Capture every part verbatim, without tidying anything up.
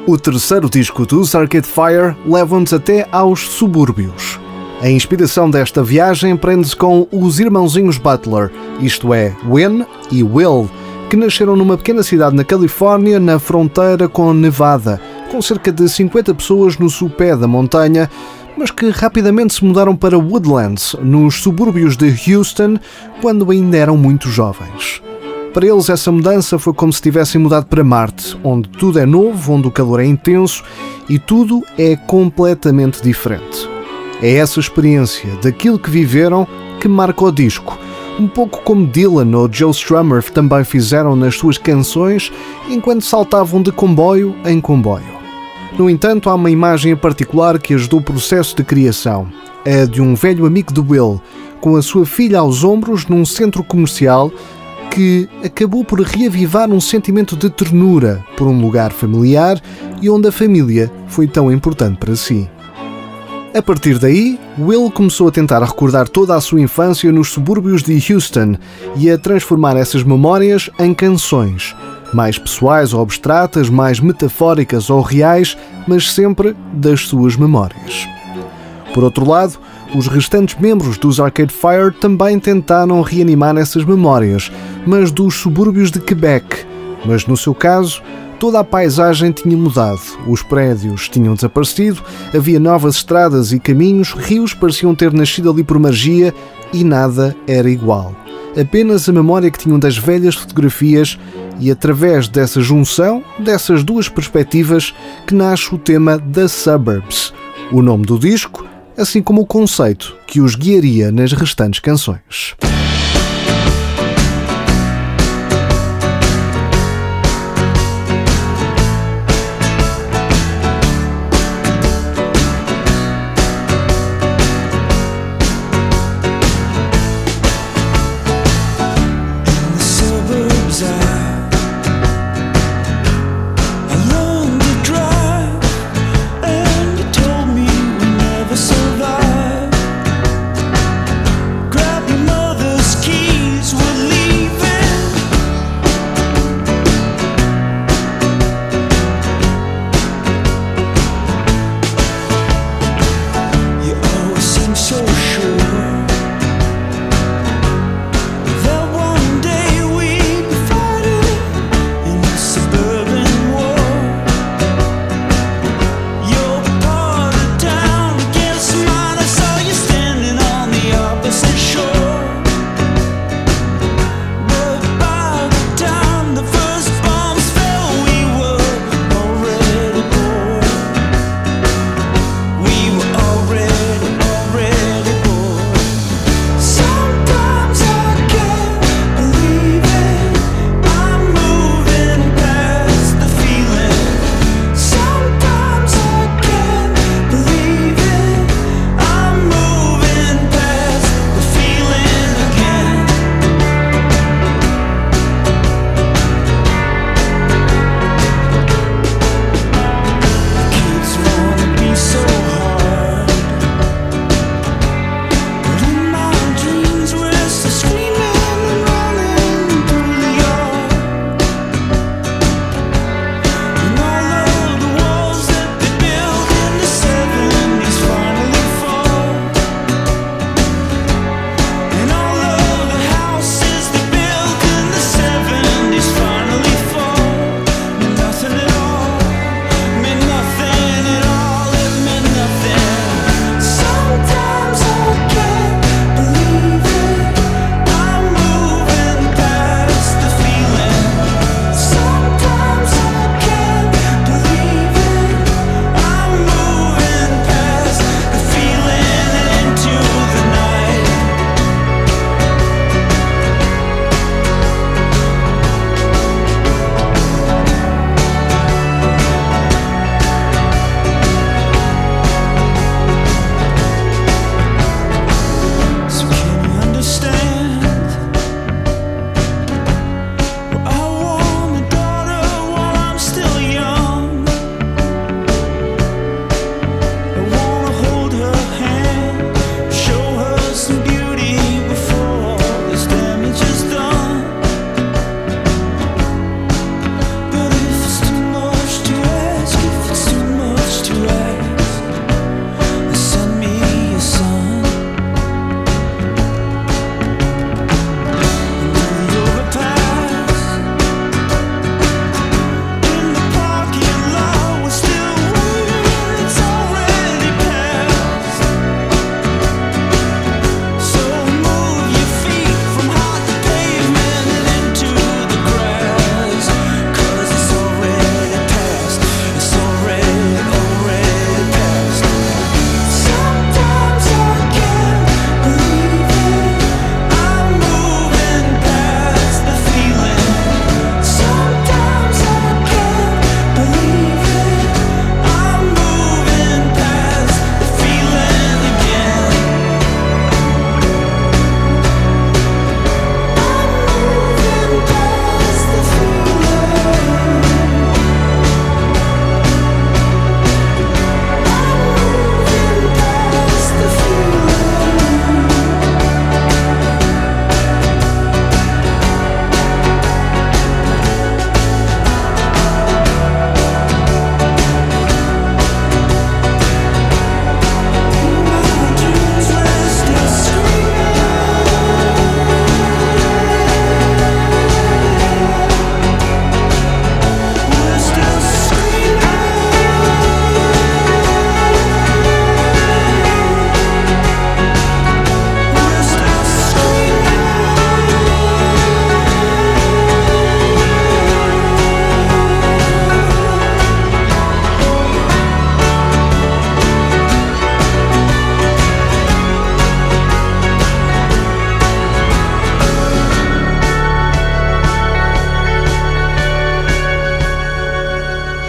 O terceiro disco dos Arcade Fire leva-nos até aos subúrbios. A inspiração desta viagem prende-se com os irmãozinhos Butler, isto é, Win e Will, que nasceram numa pequena cidade na Califórnia, na fronteira com Nevada, com cerca de cinquenta pessoas no sopé da montanha, mas que rapidamente se mudaram para Woodlands, nos subúrbios de Houston, quando ainda eram muito jovens. Para eles, essa mudança foi como se tivessem mudado para Marte, onde tudo é novo, onde o calor é intenso e tudo é completamente diferente. É essa experiência daquilo que viveram que marca o disco, um pouco como Dylan ou Joe Strummer também fizeram nas suas canções enquanto saltavam de comboio em comboio. No entanto, há uma imagem em particular que ajudou o processo de criação, a de um velho amigo de Will, com a sua filha aos ombros num centro comercial, que acabou por reavivar um sentimento de ternura por um lugar familiar e onde a família foi tão importante para si. A partir daí, Will começou a tentar recordar toda a sua infância nos subúrbios de Houston e a transformar essas memórias em canções, mais pessoais ou abstratas, mais metafóricas ou reais, mas sempre das suas memórias. Por outro lado, os restantes membros dos Arcade Fire também tentaram reanimar essas memórias, mas dos subúrbios de Quebec. Mas no seu caso, toda a paisagem tinha mudado, os prédios tinham desaparecido, havia novas estradas e caminhos, rios pareciam ter nascido ali por magia e nada era igual. Apenas a memória que tinham das velhas fotografias e através dessa junção, dessas duas perspectivas, que nasce o tema The Suburbs, o nome do disco, assim como o conceito que os guiaria nas restantes canções. Grab your mother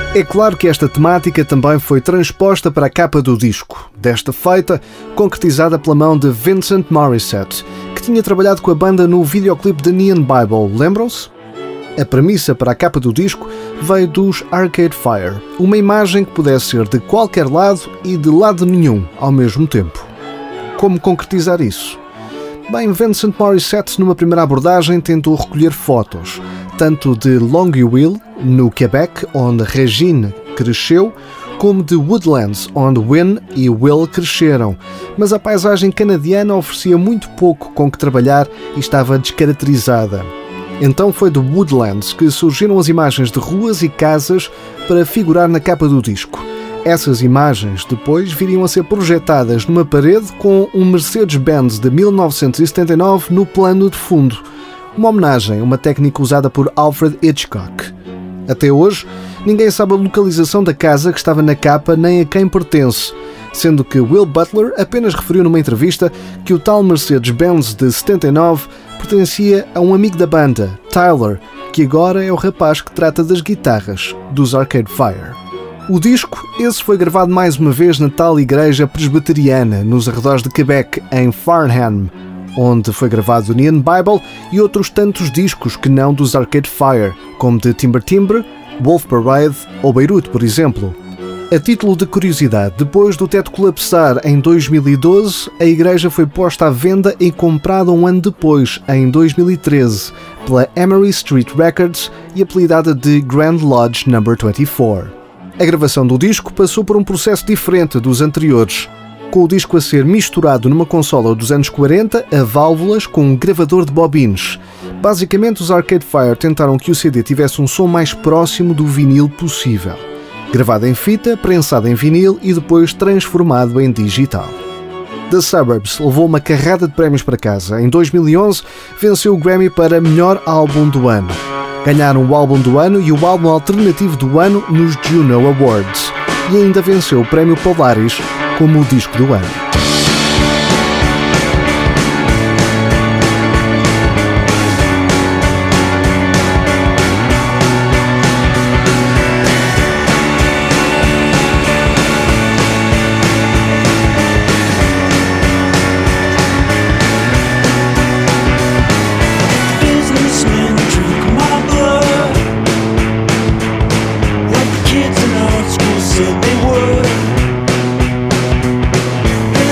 É claro que esta temática também foi transposta para a capa do disco, desta feita concretizada pela mão de Vincent Morissette, que tinha trabalhado com a banda no videoclipe de Neon Bible, lembram-se? A premissa para a capa do disco veio dos Arcade Fire, uma imagem que pudesse ser de qualquer lado e de lado nenhum ao mesmo tempo. Como concretizar isso? Bem, Vincent Morissette, numa primeira abordagem, tentou recolher fotos, tanto de Longueuil, no Quebec, onde Regine cresceu, como de Woodlands, onde Wynne e Will cresceram, mas a paisagem canadiana oferecia muito pouco com que trabalhar e estava descaracterizada. Então foi de Woodlands que surgiram as imagens de ruas e casas para figurar na capa do disco. Essas imagens depois viriam a ser projetadas numa parede com um Mercedes-Benz de mil novecentos e setenta e nove no plano de fundo, uma homenagem a uma técnica usada por Alfred Hitchcock. Até hoje, ninguém sabe a localização da casa que estava na capa nem a quem pertence, sendo que Will Butler apenas referiu numa entrevista que o tal Mercedes-Benz de setenta e nove pertencia a um amigo da banda, Tyler, que agora é o rapaz que trata das guitarras dos Arcade Fire. O disco, esse foi gravado mais uma vez na tal igreja presbiteriana, nos arredores de Quebec, em Farnham, onde foi gravado o Neon Bible e outros tantos discos que não dos Arcade Fire, como de Timber Timber, Wolf Parade ou Beirute, por exemplo. A título de curiosidade, depois do teto colapsar em dois mil e doze, a igreja foi posta à venda e comprada um ano depois, em dois mil e treze, pela Emery Street Records e apelidada de Grand Lodge número vinte e quatro. A gravação do disco passou por um processo diferente dos anteriores, com o disco a ser misturado numa consola dos anos quarenta a válvulas com um gravador de bobines. Basicamente, os Arcade Fire tentaram que o C D tivesse um som mais próximo do vinil possível. Gravado em fita, prensado em vinil e depois transformado em digital. The Suburbs levou uma carrada de prémios para casa. Em dois mil e onze, venceu o Grammy para Melhor Álbum do Ano. Ganharam o Álbum do Ano e o Álbum Alternativo do Ano nos Juno Awards. E ainda venceu o Prémio Polaris como o Disco do Ano. Kids in our school said they were.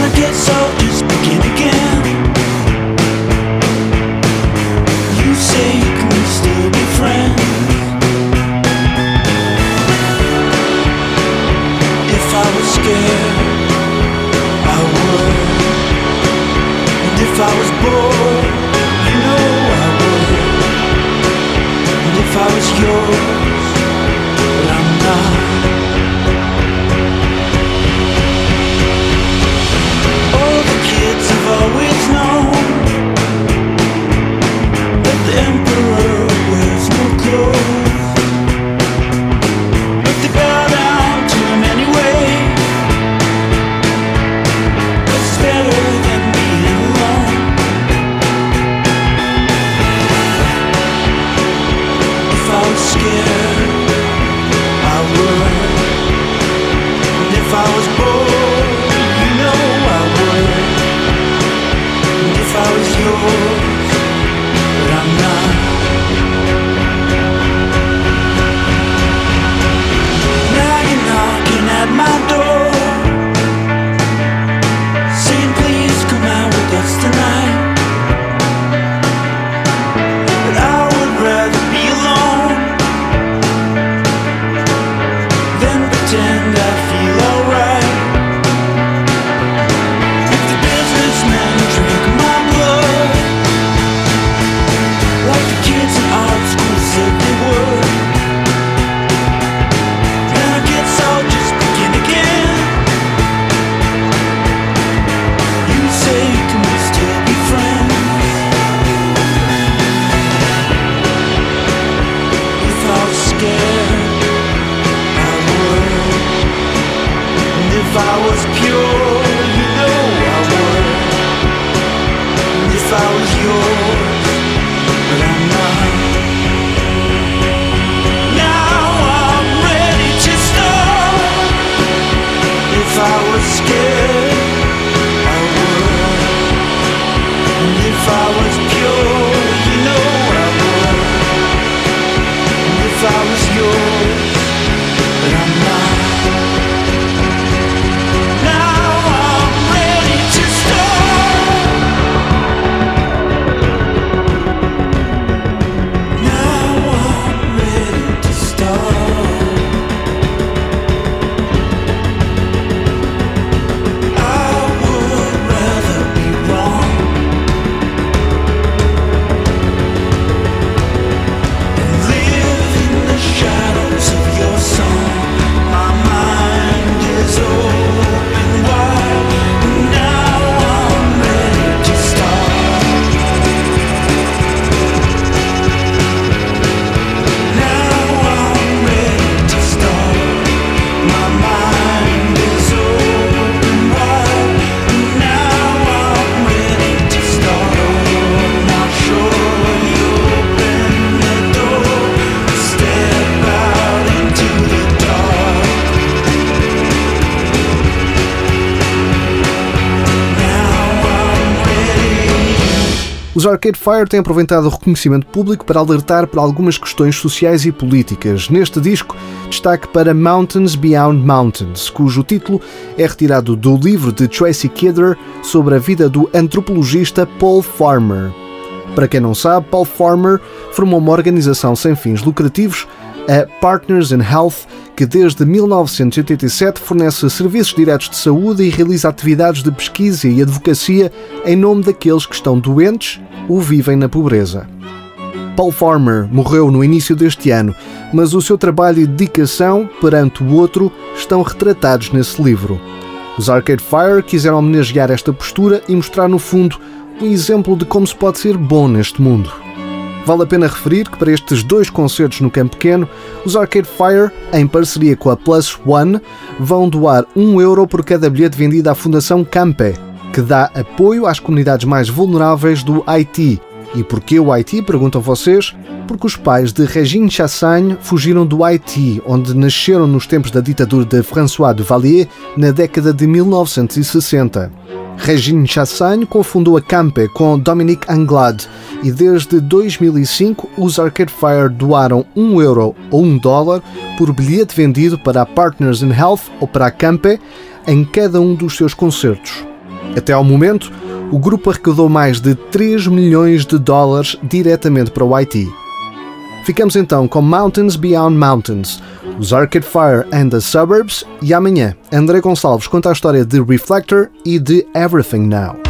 Os Arcade Fire têm aproveitado o reconhecimento público para alertar para algumas questões sociais e políticas. Neste disco, destaque para Mountains Beyond Mountains, cujo título é retirado do livro de Tracy Kidder sobre a vida do antropologista Paul Farmer. Para quem não sabe, Paul Farmer formou uma organização sem fins lucrativos, a Partners in Health, que desde mil novecentos e oitenta e sete fornece serviços diretos de saúde e realiza atividades de pesquisa e advocacia em nome daqueles que estão doentes ou vivem na pobreza. Paul Farmer morreu no início deste ano, mas o seu trabalho e dedicação perante o outro estão retratados nesse livro. Os Arcade Fire quiseram homenagear esta postura e mostrar, no fundo, um exemplo de como se pode ser bom neste mundo. Vale a pena referir que para estes dois concertos no Campo Pequeno, os Arcade Fire, em parceria com a Plus One, vão doar um euro por cada bilhete vendido à Fundação Campe, que dá apoio às comunidades mais vulneráveis do Haiti. E porquê o Haiti, perguntam vocês? Porque os pais de Régine Chassagne fugiram do Haiti, onde nasceram nos tempos da ditadura de François Duvalier, na década de mil novecentos e sessenta. Régine Chassagne confundou a Campe com Dominique Anglade e desde dois mil e cinco os Arcade Fire doaram um euro ou um dólar por bilhete vendido para a Partners in Health ou para a Campe em cada um dos seus concertos. Até ao momento, o grupo arrecadou mais de três milhões de dólares diretamente para o Haiti. Ficamos então com Mountains Beyond Mountains, os Arcade Fire and the Suburbs, e amanhã André Gonçalves conta a história de Reflector e de Everything Now.